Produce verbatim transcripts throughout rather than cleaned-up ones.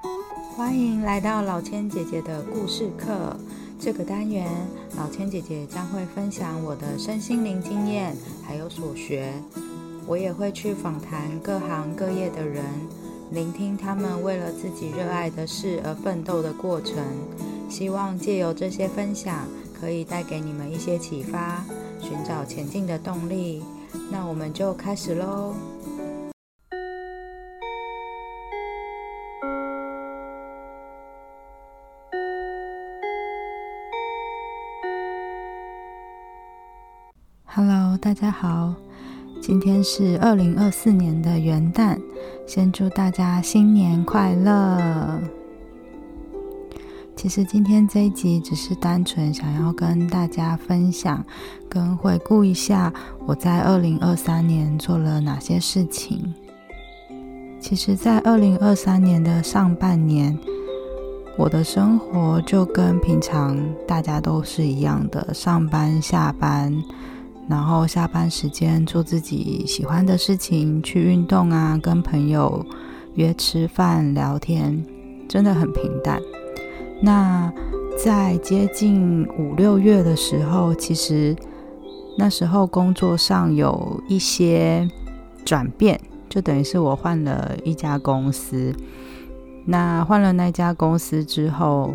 欢迎来到老千姐姐的故事课。这个单元，老千姐姐将会分享我的身心灵经验，还有所学。我也会去访谈各行各业的人，聆听他们为了自己热爱的事而奋斗的过程。希望借由这些分享，可以带给你们一些启发，寻找前进的动力。那我们就开始咯。Hello， 大家好，今天是二零二四年的元旦，先祝大家新年快乐。其实今天这一集只是单纯想要跟大家分享，跟回顾一下我在二零二三年做了哪些事情。其实在二零二三年的上半年，我的生活就跟平常大家都是一样的，上班下班，然后下班时间做自己喜欢的事情，去运动啊，跟朋友约吃饭聊天，真的很平淡。那在接近五六月的时候，其实那时候工作上有一些转变，就等于是我换了一家公司。那换了那家公司之后，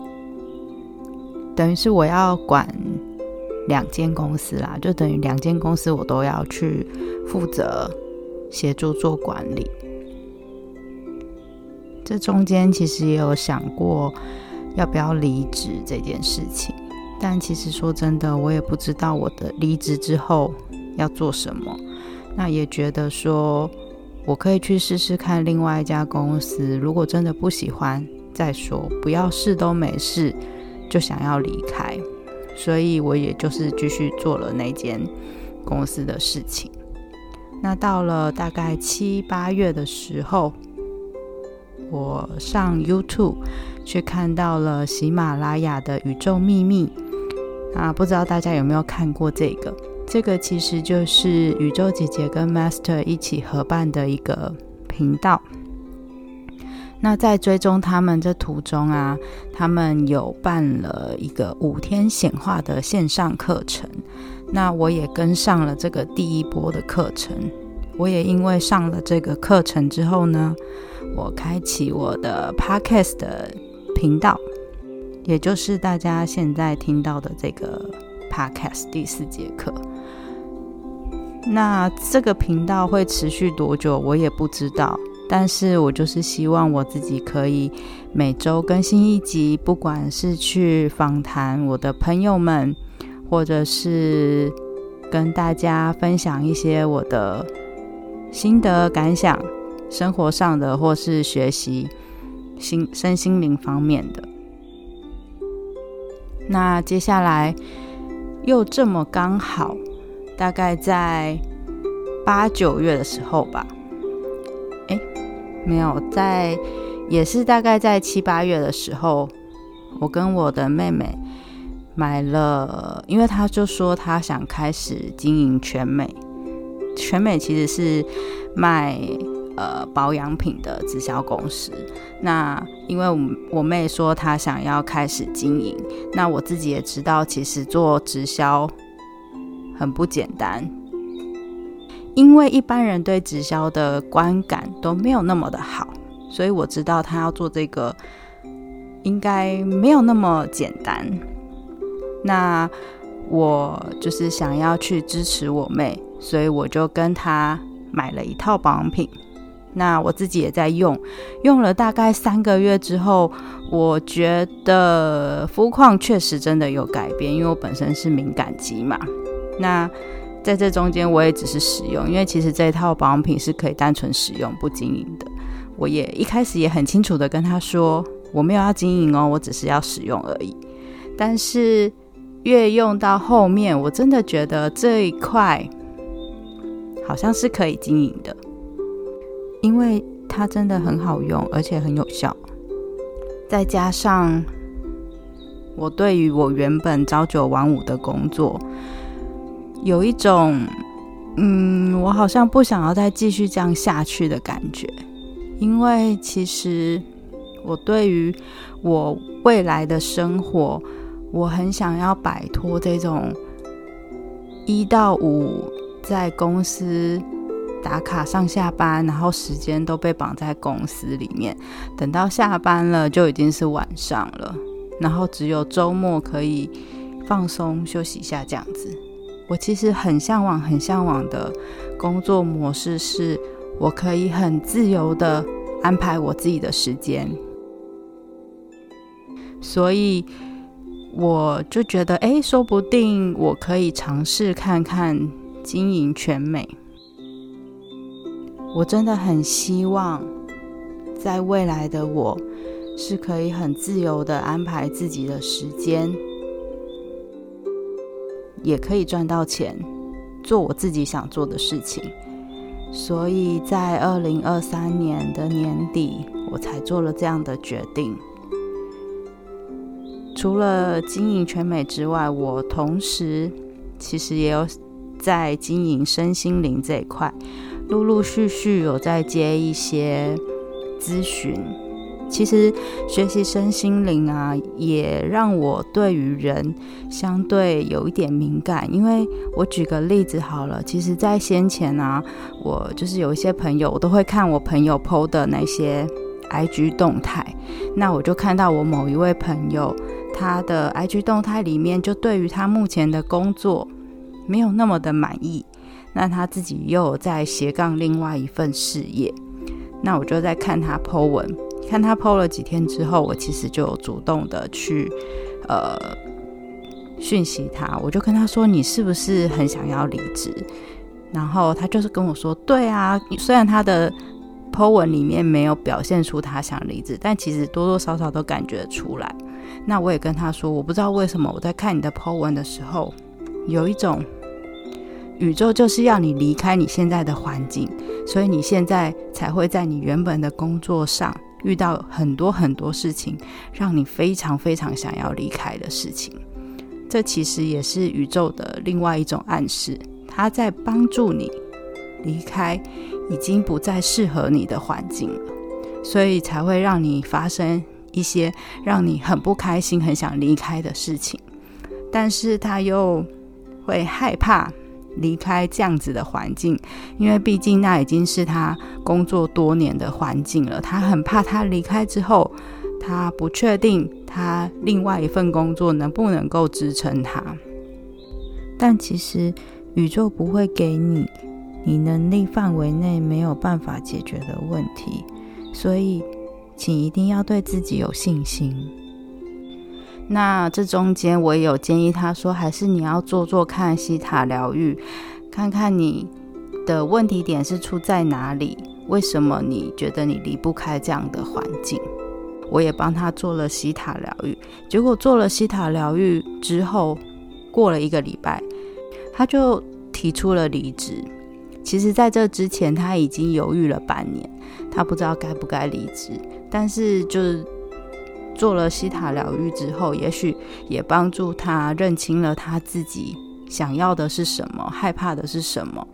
等于是我要管两间公司啦，就等于两间公司我都要去负责协助做管理。这中间其实也有想过要不要离职这件事情，但其实说真的，我也不知道我的离职之后要做什么。那也觉得说我可以去试试看另外一家公司，如果真的不喜欢再说，不要试都没事就想要离开。所以我也就是继续做了那间公司的事情。那到了大概七八月的时候，我上 YouTube 去看到了喜马拉雅的宇宙秘密。啊，不知道大家有没有看过这个？这个其实就是宇宙姐姐跟 Master 一起合办的一个频道。那在追踪他们这途中啊，他们有办了一个五天显化的线上课程，那我也跟上了这个第一波的课程。我也因为上了这个课程之后呢，我开启我的 Podcast 的频道，也就是大家现在听到的这个 Podcast 第四节课。那这个频道会持续多久我也不知道，但是我就是希望我自己可以每周更新一集，不管是去访谈我的朋友们，或者是跟大家分享一些我的心得感想，生活上的或是学习心身心灵方面的。那接下来又这么刚好，大概在八九月的时候吧，诶没有，在也是大概在七八月的时候，我跟我的妹妹买了，因为她就说她想开始经营全美。全美其实是卖呃保养品的直销公司。那因为我妹说她想要开始经营，那我自己也知道，其实做直销很不简单，因为一般人对直销的观感都没有那么的好，所以我知道她要做这个应该没有那么简单。那我就是想要去支持我妹，所以我就跟她买了一套保养品。那我自己也在用，用了大概三个月之后，我觉得肤况确实真的有改变，因为我本身是敏感肌嘛。那在这中间我也只是使用，因为其实这一套保养品是可以单纯使用不经营的。我也一开始也很清楚的跟她说，我没有要经营哦，我只是要使用而已。但是越用到后面，我真的觉得这一块好像是可以经营的，因为它真的很好用，而且很有效。再加上我对于我原本朝九晚五的工作有一种嗯，我好像不想要再继续这样下去的感觉。因为其实我对于我未来的生活，我很想要摆脱这种一到五在公司打卡上下班，然后时间都被绑在公司里面，等到下班了就已经是晚上了，然后只有周末可以放松休息一下这样子。我其实很向往很向往的工作模式是我可以很自由的安排我自己的时间，所以我就觉得诶，说不定我可以尝试看看经营全美。我真的很希望在未来的我是可以很自由的安排自己的时间，也可以赚到钱，做我自己想做的事情。所以在二零二三年的年底，我才做了这样的决定。除了经营全美之外，我同时其实也有在经营身心灵这一块，陆陆续续有在接一些咨询。其实学习身心灵啊，也让我对于人相对有一点敏感。因为我举个例子好了，其实在先前啊，我就是有一些朋友，我都会看我朋友 po 的那些 I G 动态，那我就看到我某一位朋友，他的 I G 动态里面就对于他目前的工作没有那么的满意，那他自己又有在斜杠另外一份事业，那我就在看他 po 文，看他 po 了几天之后，我其实就有主动的去呃讯息他，我就跟他说你是不是很想要离职，然后他就是跟我说对啊，虽然他的 po 文里面没有表现出他想离职，但其实多多少少都感觉出来。那我也跟他说，我不知道为什么我在看你的 po 文的时候，有一种宇宙就是要你离开你现在的环境，所以你现在才会在你原本的工作上遇到很多很多事情，让你非常非常想要离开的事情。这其实也是宇宙的另外一种暗示，它在帮助你离开已经不再适合你的环境了，所以才会让你发生一些让你很不开心很想离开的事情，但是他又会害怕离开这样子的环境，因为毕竟那已经是他工作多年的环境了，他很怕他离开之后，他不确定他另外一份工作能不能够支撑他。但其实宇宙不会给你你能力范围内没有办法解决的问题，所以请一定要对自己有信心。那这中间我也有建议他说，还是你要做做看西塔疗愈，看看你的问题点是出在哪里，为什么你觉得你离不开这样的环境。我也帮他做了西塔疗愈，结果做了西塔疗愈之后，过了一个礼拜，他就提出了离职。其实在这之前他已经犹豫了半年，他不知道该不该离职，但是就是做了西塔疗愈之后，也许也帮助他认清了他自己想要的是什么，害怕的是什么，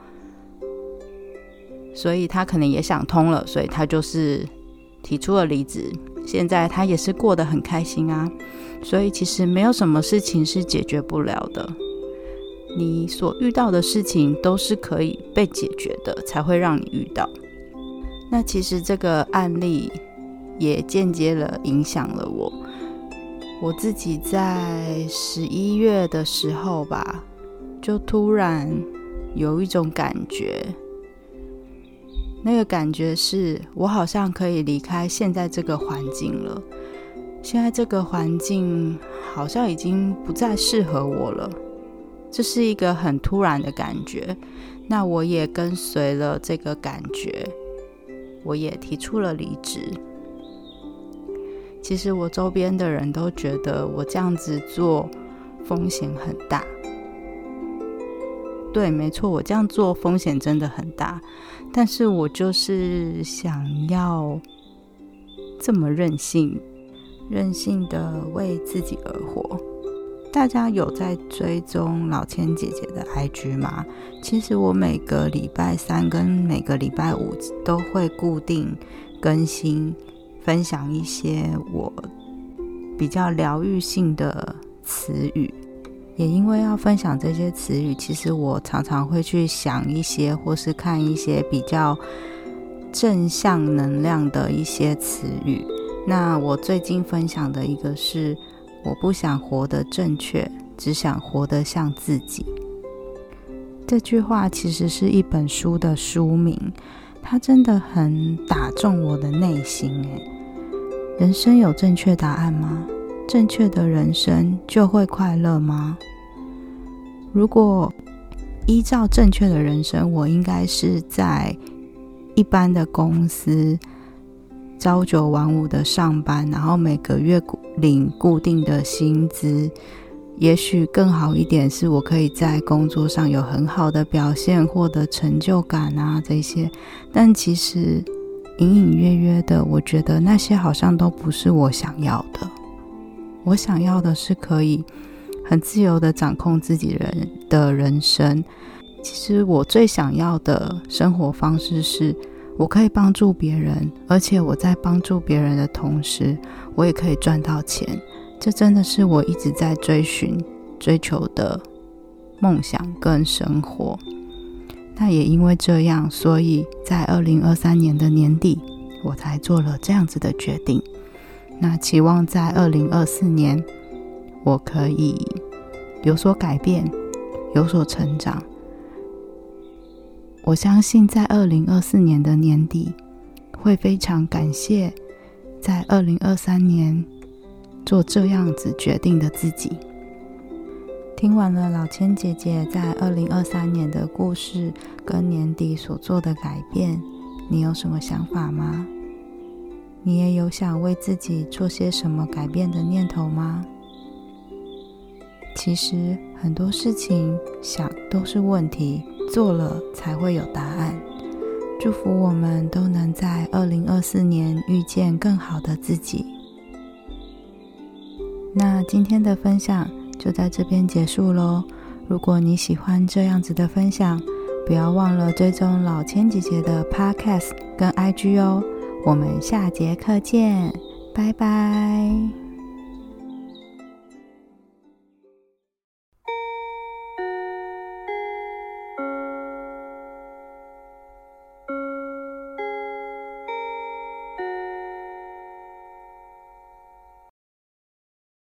所以他可能也想通了，所以他就是提出了离职。现在他也是过得很开心啊，所以其实没有什么事情是解决不了的，你所遇到的事情都是可以被解决的，才会让你遇到。那其实这个案例也间接了影响了我。我自己在十一月的时候吧，就突然有一种感觉，那个感觉是我好像可以离开现在这个环境了，现在这个环境好像已经不再适合我了，这是一个很突然的感觉。那我也跟随了这个感觉，我也提出了离职。其实我周边的人都觉得我这样子做风险很大。对，没错，我这样做风险真的很大，但是我就是想要这么任性，任性的为自己而活。大家有在追踪老千姐姐的 I G 吗？其实我每个礼拜三跟每个礼拜五都会固定更新分享一些我比较疗愈性的词语。也因为要分享这些词语，其实我常常会去想一些或是看一些比较正向能量的一些词语。那我最近分享的一个是，我不想活得正确，只想活得像自己。这句话其实是一本书的书名，它真的很打中我的内心耶。人生有正确答案吗？正确的人生就会快乐吗？如果依照正确的人生，我应该是在一般的公司朝九晚五的上班，然后每个月领固定的薪资。也许更好一点是我可以在工作上有很好的表现，获得成就感啊这些。但其实隐隐约约的，我觉得那些好像都不是我想要的。我想要的是可以很自由的掌控自己人的人生。其实我最想要的生活方式是，我可以帮助别人，而且我在帮助别人的同时，我也可以赚到钱。这真的是我一直在追寻、追求的梦想跟生活。那也因为这样，所以在二零二三年的年底，我才做了这样子的决定。那期望在二零二四年，我可以有所改变，有所成长。我相信在二零二四年的年底，会非常感谢在二零二三年做这样子决定的自己。听完了老千姐姐在二零二三年的故事跟年底所做的改变，你有什么想法吗？你也有想为自己做些什么改变的念头吗？其实很多事情想都是问题，做了才会有答案。祝福我们都能在二零二四年遇见更好的自己。那今天的分享就在这边结束咯。如果你喜欢这样子的分享，不要忘了追踪老千姐姐的 Podcast 跟 I G 哦。我们下节课见，拜拜。